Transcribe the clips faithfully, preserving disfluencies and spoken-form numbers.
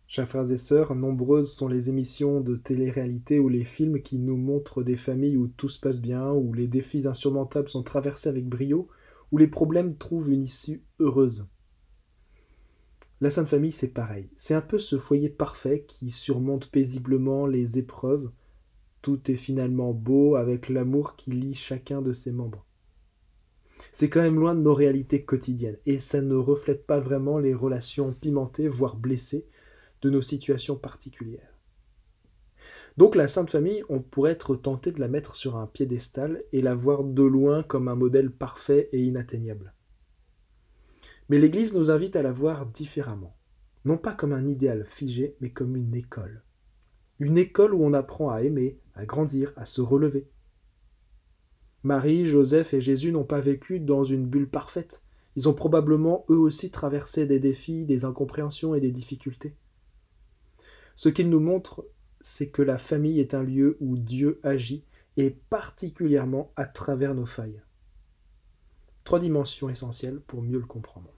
Chers frères et sœurs, nombreuses sont les émissions de télé-réalité ou les films qui nous montrent des familles où tout se passe bien, où les défis insurmontables sont traversés avec brio, où les problèmes trouvent une issue heureuse. La Sainte Famille, c'est pareil. C'est un peu ce foyer parfait qui surmonte paisiblement les épreuves. Tout est finalement beau avec l'amour qui lie chacun de ses membres. C'est quand même loin de nos réalités quotidiennes, et ça ne reflète pas vraiment les relations pimentées, voire blessées, de nos situations particulières. Donc la Sainte Famille, on pourrait être tenté de la mettre sur un piédestal et la voir de loin comme un modèle parfait et inatteignable. Mais l'Église nous invite à la voir différemment, non pas comme un idéal figé, mais comme une école. Une école où on apprend à aimer, à grandir, à se relever. Marie, Joseph et Jésus n'ont pas vécu dans une bulle parfaite. Ils ont probablement eux aussi traversé des défis, des incompréhensions et des difficultés. Ce qu'ils nous montrent, c'est que la famille est un lieu où Dieu agit, et particulièrement à travers nos failles. Trois dimensions essentielles pour mieux le comprendre.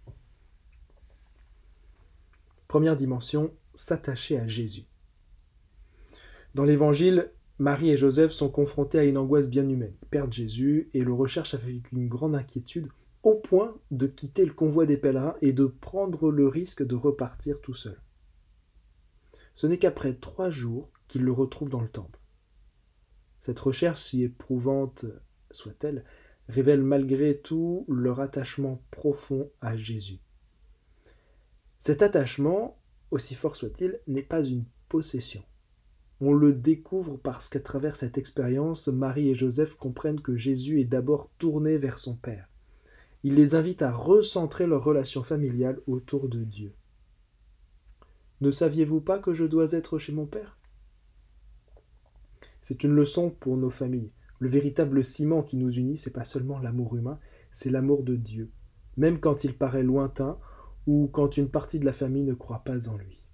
Première dimension, s'attacher à Jésus. Dans l'Évangile, Marie et Joseph sont confrontés à une angoisse bien humaine. Ils perdent Jésus et le recherchent avec une grande inquiétude, au point de quitter le convoi des pèlerins et de prendre le risque de repartir tout seul. Ce n'est qu'après trois jours qu'ils le retrouvent dans le temple. Cette recherche, si éprouvante soit-elle, révèle malgré tout leur attachement profond à Jésus. Cet attachement, aussi fort soit-il, n'est pas une possession. On le découvre parce qu'à travers cette expérience, Marie et Joseph comprennent que Jésus est d'abord tourné vers son Père. Il les invite à recentrer leur relation familiale autour de Dieu. Ne saviez-vous pas que je dois être chez mon Père ? C'est une leçon pour nos familles. Le véritable ciment qui nous unit, c'est pas seulement l'amour humain, c'est l'amour de Dieu, même quand il paraît lointain ou quand une partie de la famille ne croit pas en lui.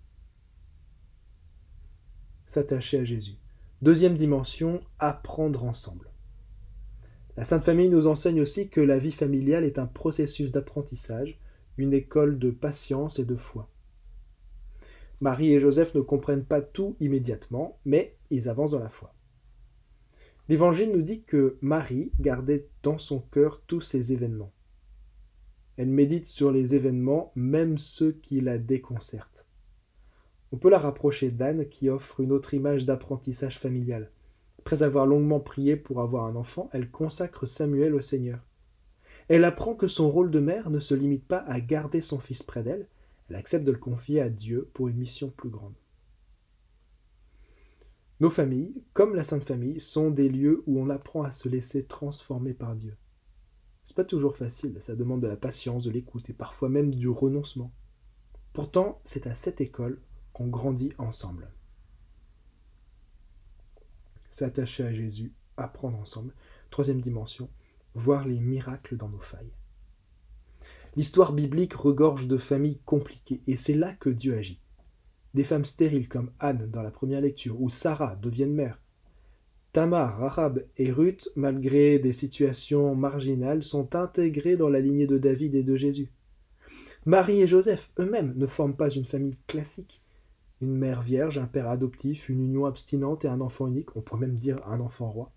S'attacher à Jésus. Deuxième dimension, apprendre ensemble. La Sainte Famille nous enseigne aussi que la vie familiale est un processus d'apprentissage, une école de patience et de foi. Marie et Joseph ne comprennent pas tout immédiatement, mais ils avancent dans la foi. L'Évangile nous dit que Marie gardait dans son cœur tous ces événements. Elle médite sur les événements, même ceux qui la déconcertent. On peut la rapprocher d'Anne qui offre une autre image d'apprentissage familial. Après avoir longuement prié pour avoir un enfant, elle consacre Samuel au Seigneur. Elle apprend que son rôle de mère ne se limite pas à garder son fils près d'elle, elle accepte de le confier à Dieu pour une mission plus grande. Nos familles, comme la Sainte Famille, sont des lieux où on apprend à se laisser transformer par Dieu. C'est pas toujours facile, ça demande de la patience, de l'écoute et parfois même du renoncement. Pourtant, c'est à cette école qu'on grandit ensemble. S'attacher à Jésus, apprendre ensemble. Troisième dimension, voir les miracles dans nos failles. L'histoire biblique regorge de familles compliquées et c'est là que Dieu agit. Des femmes stériles comme Anne dans la première lecture ou Sarah deviennent mères. Tamar, Rahab et Ruth, malgré des situations marginales, sont intégrées dans la lignée de David et de Jésus. Marie et Joseph eux-mêmes ne forment pas une famille classique. Une mère vierge, un père adoptif, une union abstinente et un enfant unique, on pourrait même dire un enfant roi.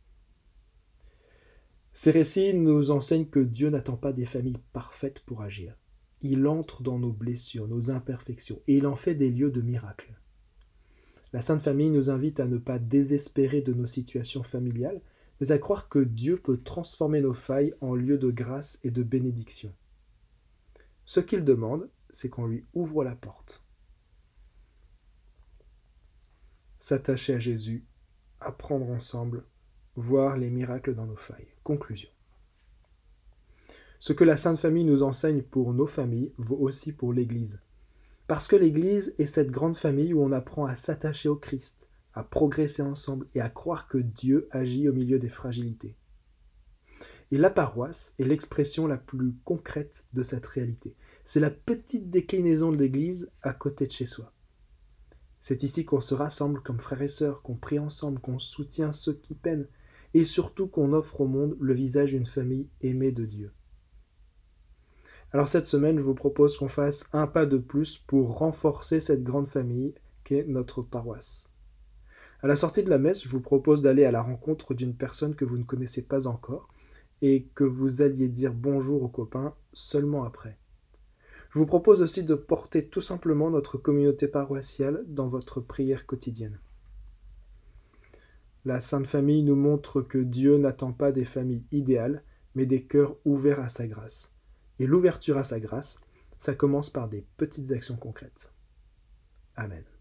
Ces récits nous enseignent que Dieu n'attend pas des familles parfaites pour agir. Il entre dans nos blessures, nos imperfections, et il en fait des lieux de miracles. La Sainte Famille nous invite à ne pas désespérer de nos situations familiales, mais à croire que Dieu peut transformer nos failles en lieux de grâce et de bénédiction. Ce qu'il demande, c'est qu'on lui ouvre la porte. S'attacher à Jésus, apprendre ensemble, voir les miracles dans nos failles. Conclusion. Ce que la Sainte Famille nous enseigne pour nos familles vaut aussi pour l'Église. Parce que l'Église est cette grande famille où on apprend à s'attacher au Christ, à progresser ensemble et à croire que Dieu agit au milieu des fragilités. Et la paroisse est l'expression la plus concrète de cette réalité. C'est la petite déclinaison de l'Église à côté de chez soi. C'est ici qu'on se rassemble comme frères et sœurs, qu'on prie ensemble, qu'on soutient ceux qui peinent, et surtout qu'on offre au monde le visage d'une famille aimée de Dieu. Alors cette semaine, je vous propose qu'on fasse un pas de plus pour renforcer cette grande famille qu'est notre paroisse. À la sortie de la messe, je vous propose d'aller à la rencontre d'une personne que vous ne connaissez pas encore et que vous alliez dire bonjour aux copains seulement après. Je vous propose aussi de porter tout simplement notre communauté paroissiale dans votre prière quotidienne. La Sainte Famille nous montre que Dieu n'attend pas des familles idéales, mais des cœurs ouverts à sa grâce. Et l'ouverture à sa grâce, ça commence par des petites actions concrètes. Amen.